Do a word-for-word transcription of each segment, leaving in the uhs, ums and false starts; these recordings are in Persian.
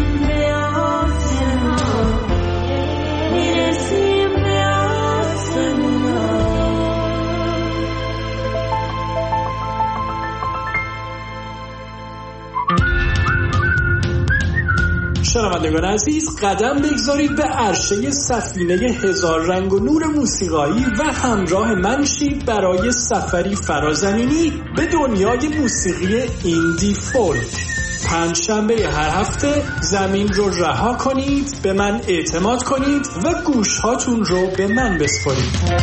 شنوندگان عزیز، قدم بگذارید به عرشه سفینه هزار رنگ و نور موسیقایی و همراه من شید برای سفری فرازمینی به دنیای موسیقی ایندی فولک. پنج شنبه هر هفته زمین رو رها کنید، به من اعتماد کنید و گوش هاتون رو به من بسپارید.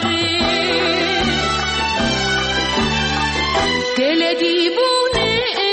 دل دیوونه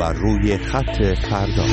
و روی خط فردا.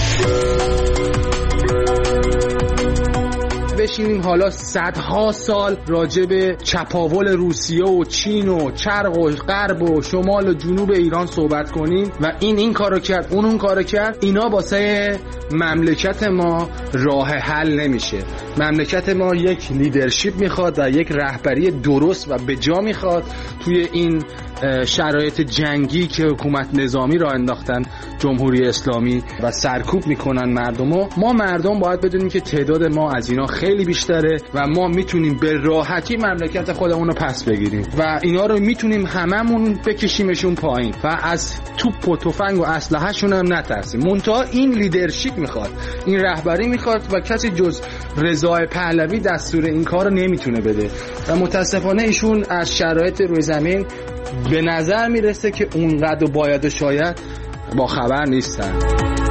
بشینیم حالا صدها سال راجع به چپاول روسیه و چین و شرق و غرب و شمال و جنوب ایران صحبت کنیم و این این کارو کرد اون اون کارو کرد، اینا واسه مملکت ما راه حل نمیشه. مملکت ما یک لیدرشپ میخواد و یک رهبری درست و بجا میخواد توی این شرایط جنگی که حکومت نظامی را انداختن جمهوری اسلامی و سرکوب میکنن مردمو. ما مردم باید بدونیم که تعداد ما از اینا خیلی بیشتره و ما میتونیم به راحتی مملکت خودمون رو پس بگیریم و اینا رو میتونیم هممون بکشیمشون پایین و از توپ و تفنگ و اسلحه شون هم نترسیم. منتها این لیدرشپ میخواد، این رهبری میخواد و کسی جز رضا پهلوی دستور این کار رو نمیتونه بده و متاسفانه ایشون از شرایط روی زمین به نظر میرسه که اونقدر باید و شاید با خبر نیستن.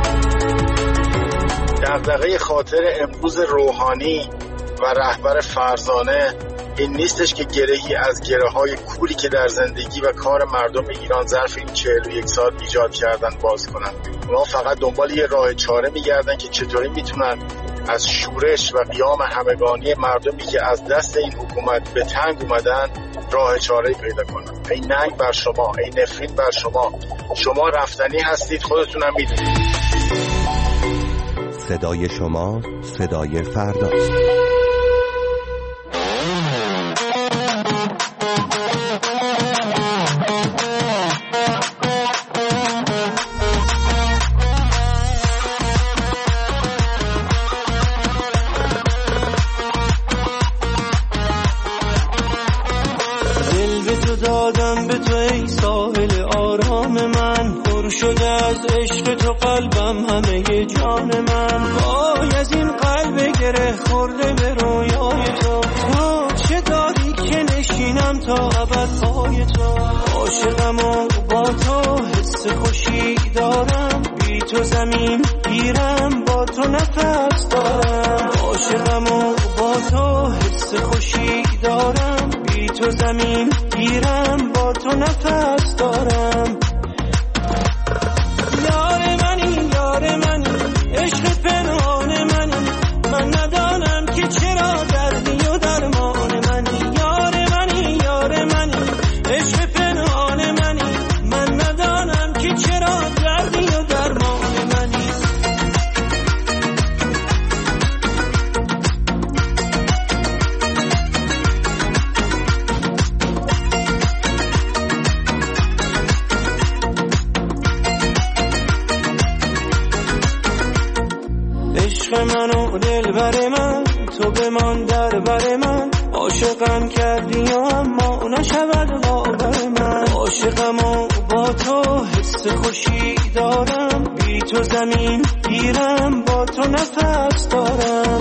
دغدغه خاطر امروز روحانی و رهبر فرزانه این نیستش که گرهی از گره های کوری که در زندگی و کار مردم ایران ظرف این چهل و یک سال ایجاد کردن باز کنن. اونا فقط دنبال یه راه چاره میگردن که چطوری میتونن از شورش و قیام همگانی مردمی که از دست این حکومت به تنگ اومدن راه چاره‌ای پیدا کنن. این ننگ بر شما، این نفرین بر شما، شما رفتنی هستید، خودتونم میدونید. صدای شما صدای فرداست. دادم به تو ای ساحل آرام من، پر شده از عشق تو قلبم همه جان من. وای از این قلب گره خورده به رویای تو، تو چه داری که نشینم تا ابد پای تو. عاشقم و با تو حس خوشی دارم، بی تو زمین گیرم با تو نفس دارم. عاشقم و با تو حس خوشی دارم، بی تو زمین گیرم با تو نفس دارم. یار منی یار منی عشق پنهان منی، من ندانم که چرا دردی و درمان منی. یار منی یار منی عشق پنهان منی، من ندانم که چرا دردی و درمان منی. عشق من و دلبر من، تو بمان در بر من. عاشقم کردی و اما نشود باور من. عاشقم و با تو حس خوشی دارم، بی تو زمین گیرم با تو نفس دارم.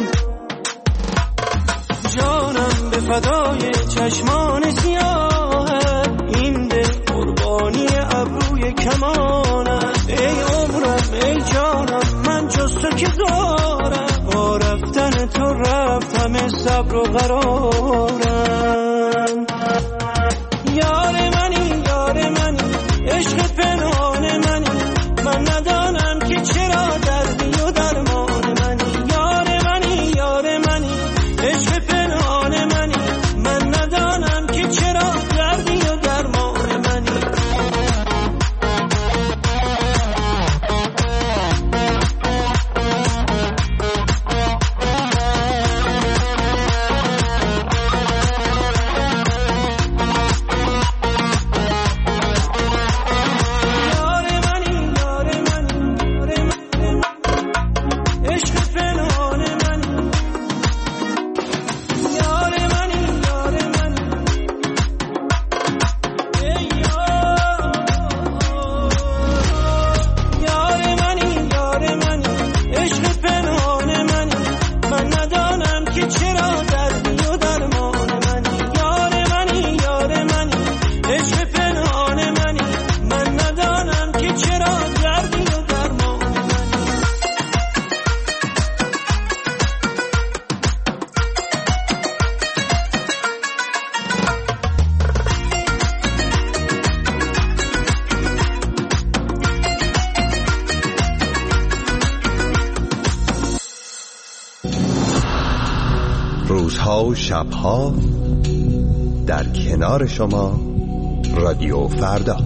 جانم به فدای چشمان سیاه، این دل قربانی ابروی کمانم. ای عمرم ای جانم من جز تو که دارم، با رفتن تو رفت همه صبر و قرارم. یار منی یار منی عشق پنهان منی، من ندانم که چرا دردی و درمان منی. یار منی یار منی عشق پنهان منی، من ندانم که چرا دردی و درمان منی. روزها و شبها در کنار شما رادیو فردا.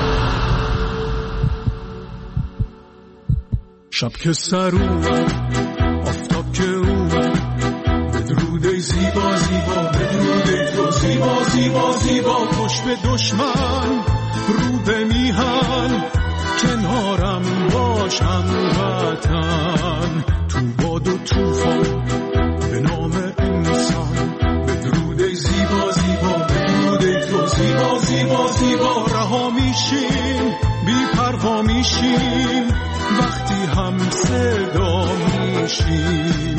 شب که سر اومد آفتاب که اومد بدرود زیبا زیبا بدرود تو زیبا زیبا زیبا خوش به دشمن رو به میهن کنارم باش هموطن تو باد و توفان به نام انسان بدرود زیبا زیبا بدرود تو زیبا زیبا زیبا رها میشیم بی پروا میشیم وقتی هم صدا میشیم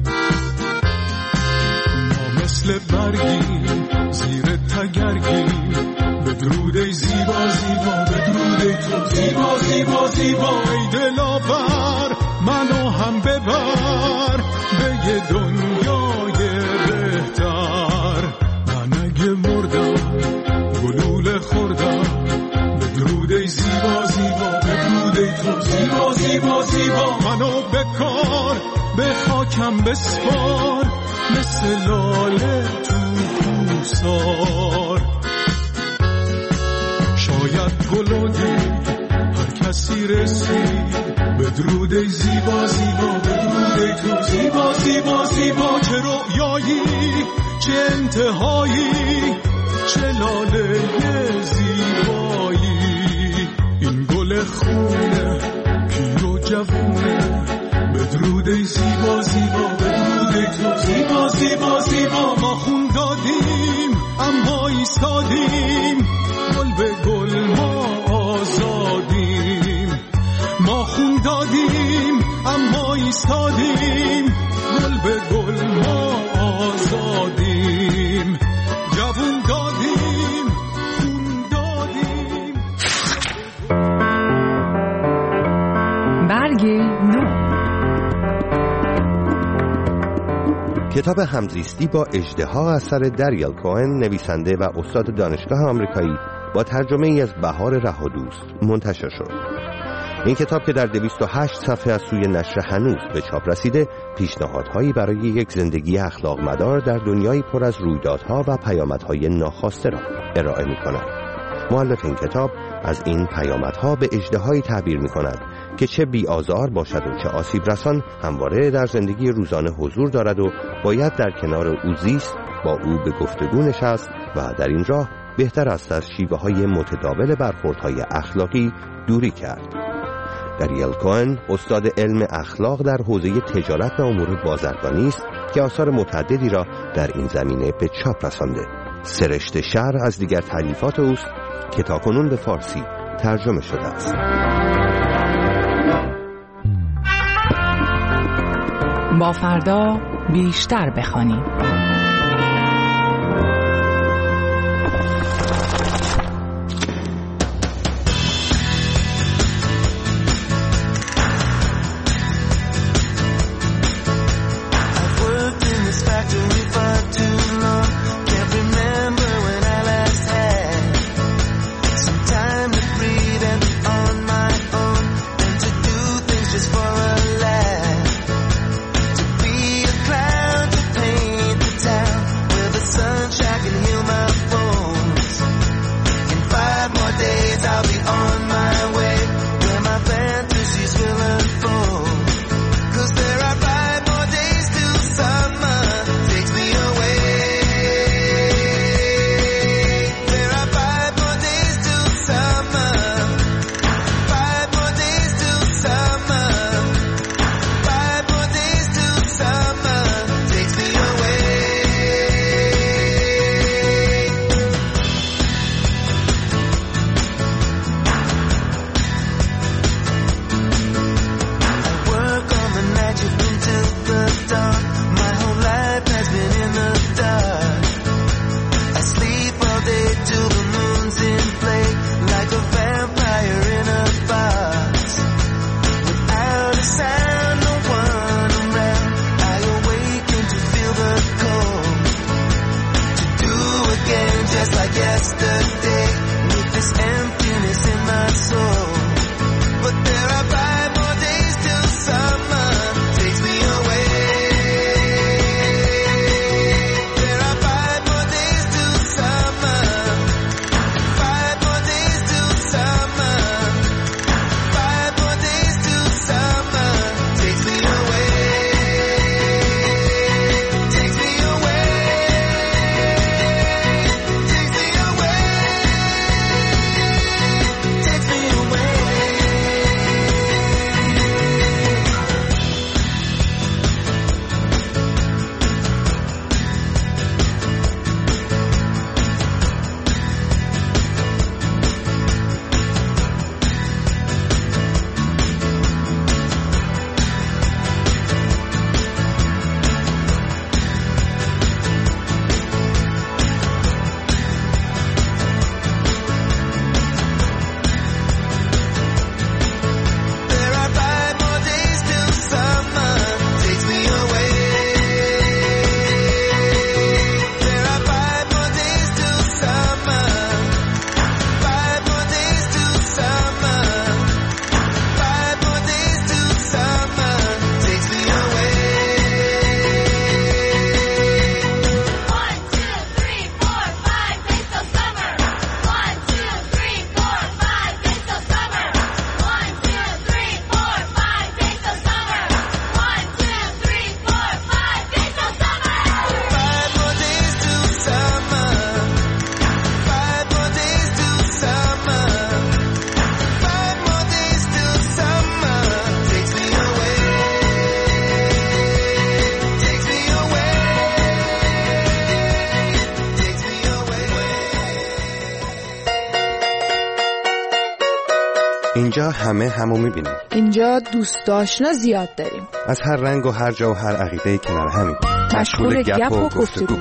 ما مثل برگیم زیر تگرگیم بدرود زیبا زیبا بدرود تو زیبا زیبا زیبا ای دلاور منو هم ببر به یه دنیای بهتر. من اگه مردم گلوله خوردم بدرود زیبا زیبا بدرود تو زیبا زیبا زیبا منو بکار به خاکم بسپار مثل لاله تو کوسار. شاید گلودی هر کسی رسید بدرود زیبا زیبا بدرود تو زیبا زیبا زیبا چه رویایی چه انتهایی چه لاله زیبایی این گل خونه پیر و جوونه بدرود زیبا زیبا بدرود تو زیبا زیبا زیبا ما خون دادیم اما ایستادیم گل به گل ما آزادیم ما خون دادیم اما ایستادیم گل به گل ما آزادیم جوون دادیم خون دادیم. برگ نو کتاب همزیستی با اژدها اثر دریل کوهن نویسنده و استاد دانشگاه آمریکایی با ترجمه ای از بهار رهادوست منتشر شد. این کتاب که در دویست و هشت صفحه از سوی نشر هنوز به چاپ رسیده پیشنهادهایی برای یک زندگی اخلاق مدار در دنیایی پر از رویدادها و پیامدهای ناخواسته را ارائه می کند. مؤلف این کتاب از این پیامدها به اژدهایی تعبیر می کند که چه بی آزار باشد و چه آسیب رسان همواره در زندگی روزانه حضور دارد و باید در کنار او زیست، با او به گفتگو نشست و در این راه بهتر است از شیوه های متداول برخوردهای اخلاقی دوری کرد. دریل کوهن استاد علم اخلاق در حوزه تجارت و امور بازرگانی است که آثار متعددی را در این زمینه به چاپ رسانده. سرشت شر از دیگر تالیفات اوست که تاکنون به فارسی ترجمه شده است. با فردا بیشتر بخوانیم. For a laugh, to be a clown, to paint the town. اینجا همه همو میبینیم. اینجا دوست آشنا زیاد داریم. از هر رنگ و هر جا و هر عقیده کنار همیم. مشغول گپ و گفتگو.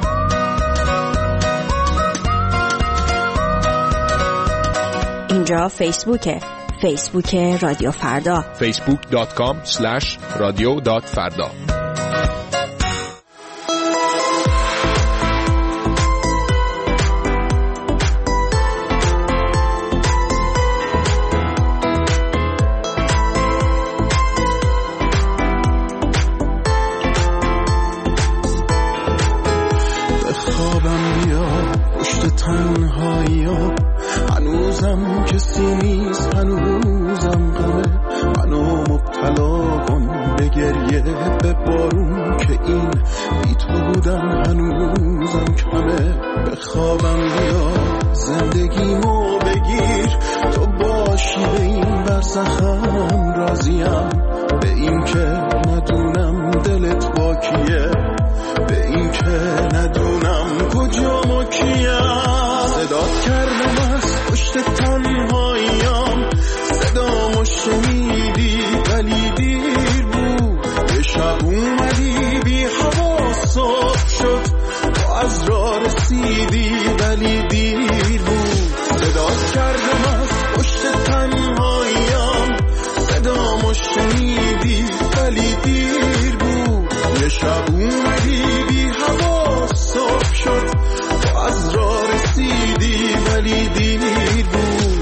اینجا فیسبوکه. فیسبوک رادیو فردا. فیسبوک دات کام اسلش رادیو دات فردا. بخوابم بیا پشت تنهایی‌ها، هنوزم کسی نیست، هنوزم غمه منو مبتلا کن به گریه به بارون که این بی تو بودن هنوزم کمه. بخوابم بیا زندگیمو بگیر، تو باشی به این برزخم راضیم، به این که ندونم دلت با کیه، به این که ندونم کجا ما کیم. صدات کردم از پشت تنهاییم، صدامو شنیدی ولی دیر بود. یه شب اومدی بی حواسات شد، تو از راه رسیدی ولی دیر بود. صدات کردم از پشت تنهاییم، صدامو شنیدی ولی دیر بود. یه شب اومدی بی حواسات شد، تو از راه رسیدی ولی دیر بود.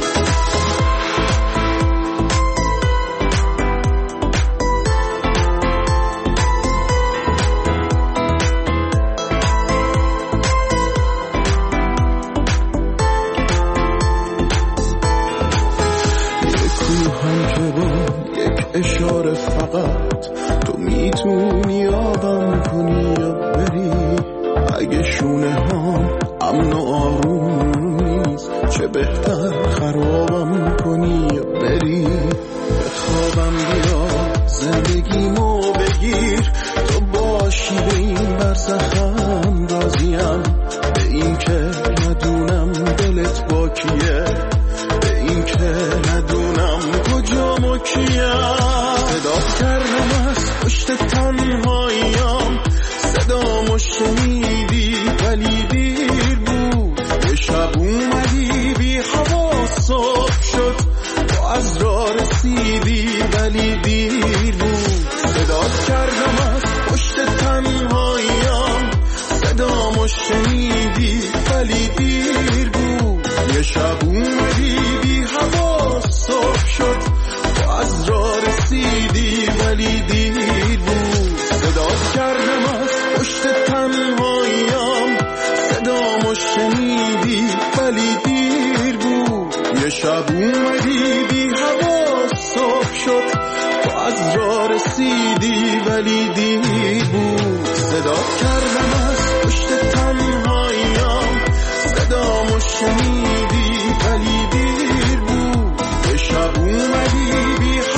اشاره فقط تو میتونی آبم کنی یا بری. اگه شونه هم امن و آروم نیست، چه بهتر خرابم کنی یا بری. بخوابم بیا زندگیمو بگیر، تو باشی به این برزخم راضیم، به این که ندونم دلت با کیه، به این که ندونم کجا ما کیم. صدات کردم از پشت تنهاییم، صدامو شنیدی ولی دیر بود. یه شب اومدی بی حواسات شد، تو از راه رسیدی ولی دیر بود. صدات کردم از پشت تنهاییم، صدامو شنیدی ولی دیر بود. یه شب اومدی بی حواسات شد، تو از راه رسیدی ولی دیر بود. صدات کردم از پشت تنهاییم، صدامو شنیدی ولی دیر بود. یه شب اومدی بی حواسات شد، تو از راه رسیدی ولی دیر بود. صدات کردم از پشت تنهاییم، صدامو شنیدی ولی دیر بود. یه شب اومدی بی